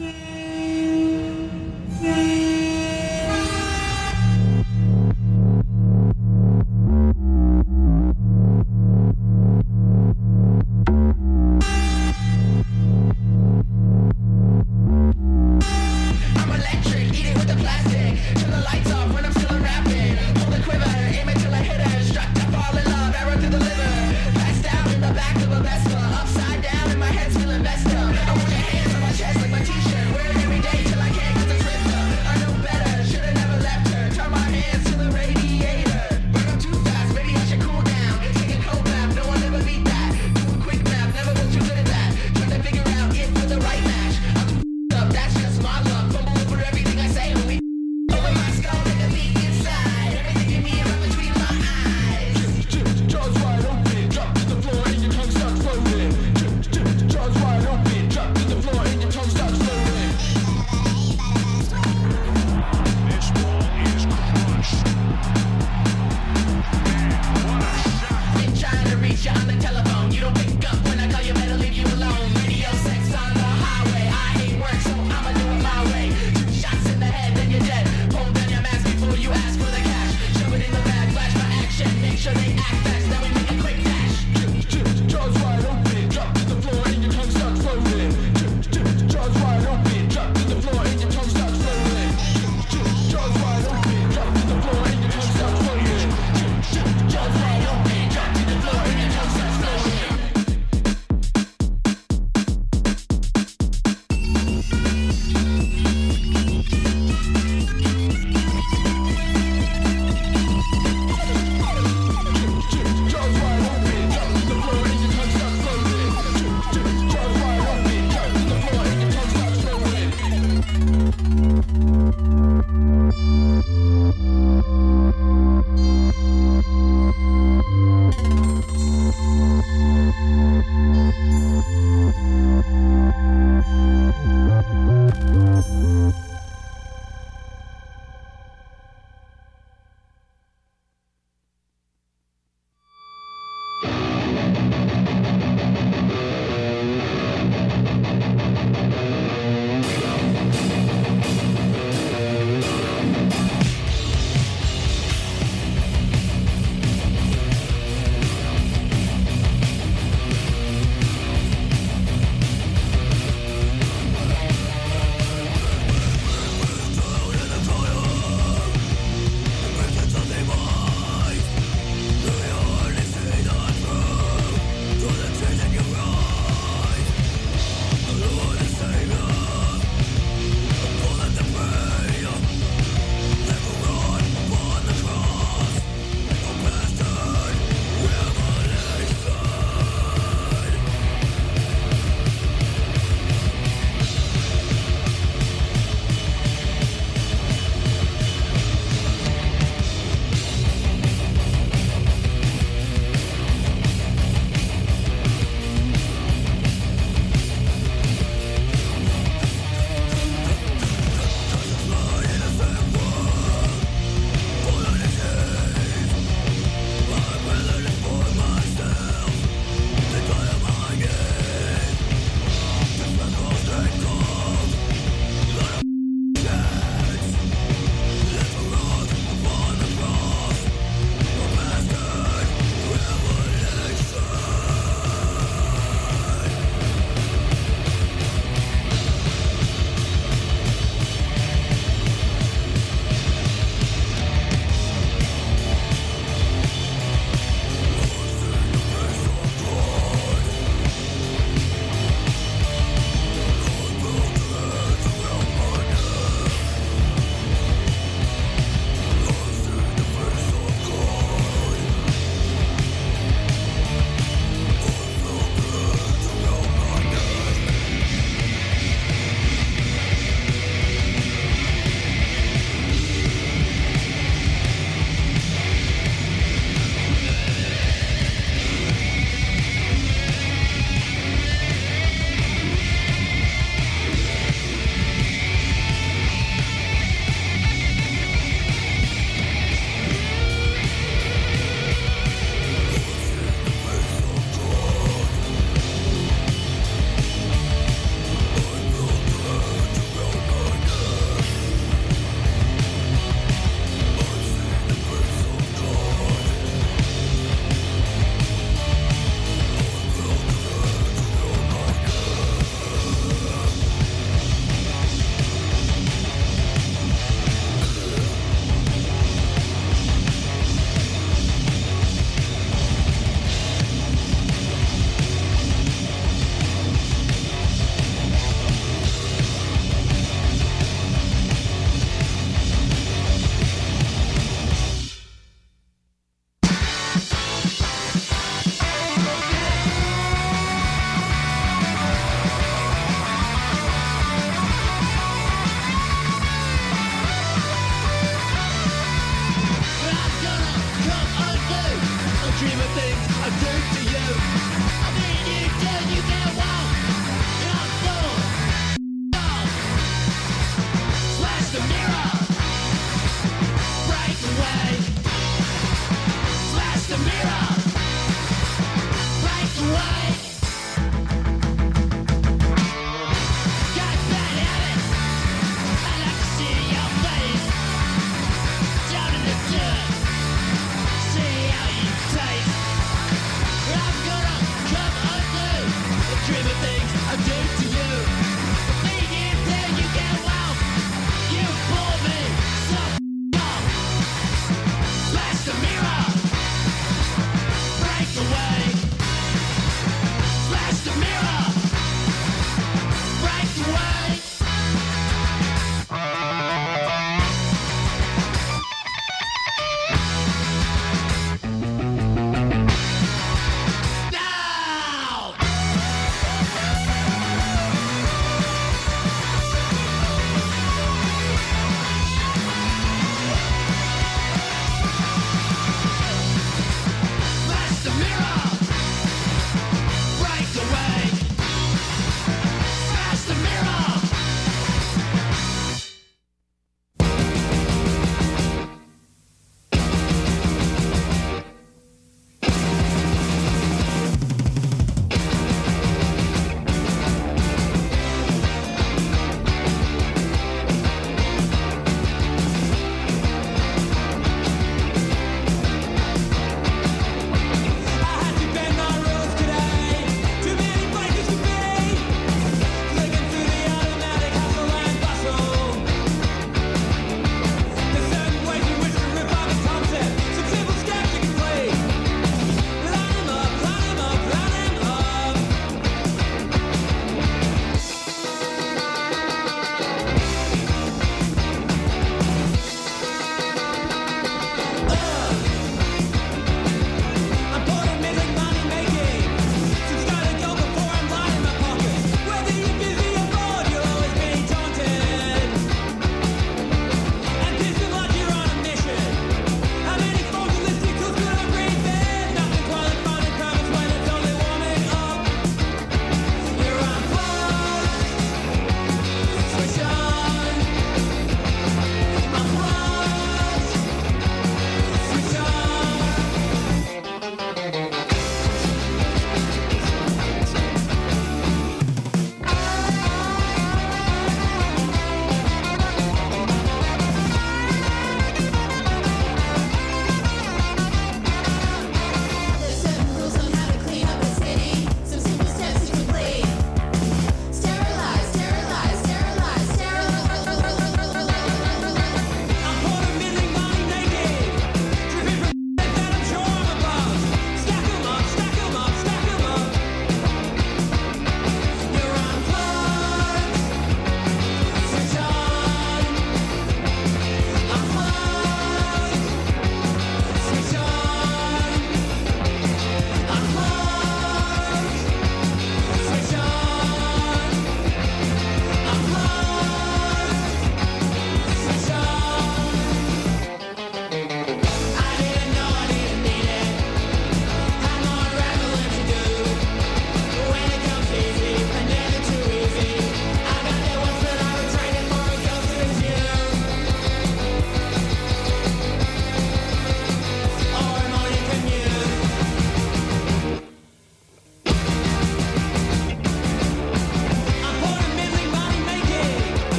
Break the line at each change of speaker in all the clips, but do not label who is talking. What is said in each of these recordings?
Upside down and my head's feeling messed up. I want your hands on my chest like my t-shirt. Where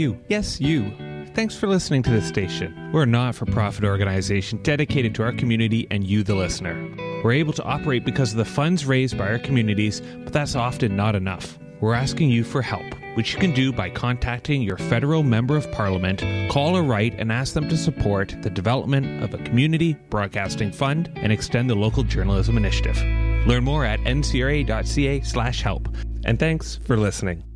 you. Yes, you. Thanks for listening to this station. We're a not-for-profit organization dedicated to our community and you, the listener. We're able to operate because of the funds raised by our communities, but that's often not enough. We're asking you for help, which you can do by contacting your federal member of parliament, call or write and ask them to support the development of a community broadcasting fund and extend the local journalism initiative. Learn more at ncra.ca/help. And thanks for listening.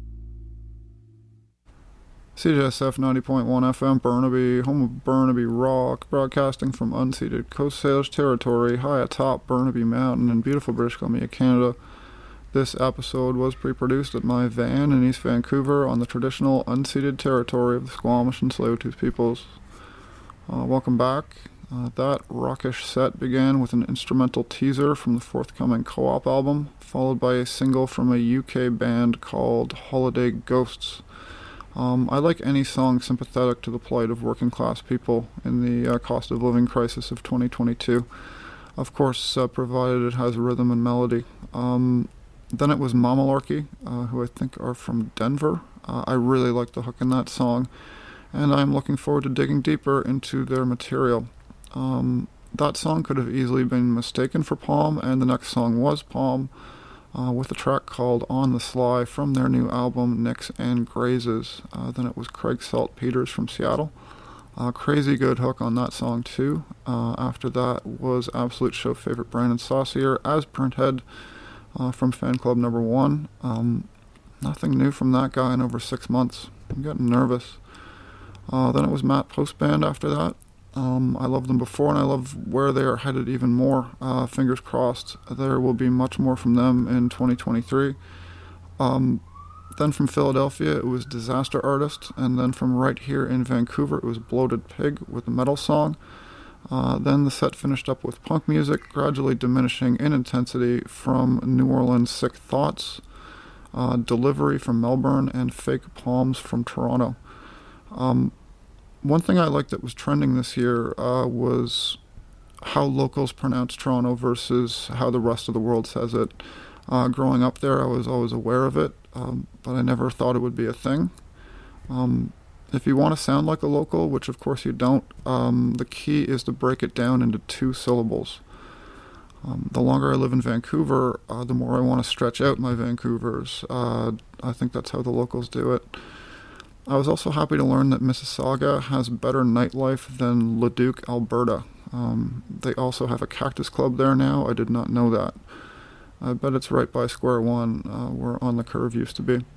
CJSF 90.1 FM Burnaby, home of Burnaby Rock, broadcasting from unceded Coast Salish territory high atop Burnaby Mountain in beautiful British Columbia, Canada. This episode was pre-produced at my van in East Vancouver on the traditional unceded territory of the Squamish and Tsleil-Waututh peoples. Welcome back. That rockish set began with an instrumental teaser from the forthcoming Co-op album, followed by a single from a UK band called Holiday Ghosts. I like any song sympathetic to the plight of working class people in the cost of living crisis of 2022. Of course, provided it has rhythm and melody. Then it was Mamalarkey, who I think are from Denver. I really like the hook in that song, and I'm looking forward to digging deeper into their material. That song could have easily been mistaken for Palm, and the next song was Palm, with a track called On the Sly from their new album Nicks and Grazes. Then it was Craig Saltpeters from Seattle. Crazy good hook on that song too. After that was absolute show favorite Brandon Saucier as Printhead from Fan Club Number 1. Nothing new from that guy in over 6 months. I'm getting nervous. Then it was Matt Postband after that. I loved them before, and I love where they are headed even more. Fingers crossed there will be much more from them in 2023. Then from Philadelphia it was Disaster Artist, and then from right here in Vancouver it was Bloated Pig with a metal song. Then the set finished up with punk music, gradually diminishing in intensity from New Orleans' Sick Thoughts, Delivery from Melbourne, and Fake Palms from Toronto. One thing I liked that was trending this year was how locals pronounce Toronto versus how the rest of the world says it. Growing up there, I was always aware of it, but I never thought it would be a thing. If you want to sound like a local, which of course you don't, the key is to break it down into 2 syllables. The longer I live in Vancouver, the more I want to stretch out my Vancouvers. I think that's how the locals do it. I was also happy to learn that Mississauga has better nightlife than Leduc, Alberta. They also have a cactus club there now. I did not know that. I bet it's right by Square One, where On the Curve used to be.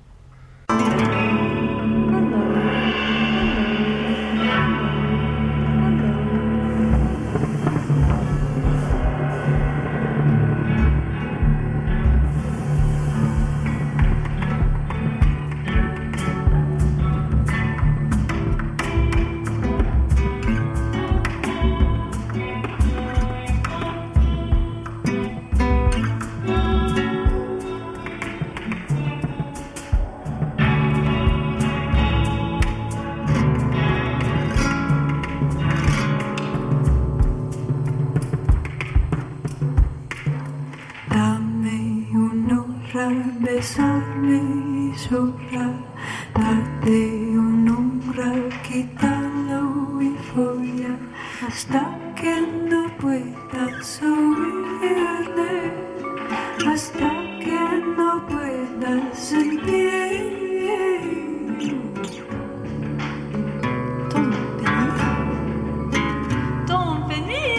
Besarme y sobrar, darte un umbral, quítalo y follar, hasta que no puedas oírle, hasta que no puedas sentir. Don't venir.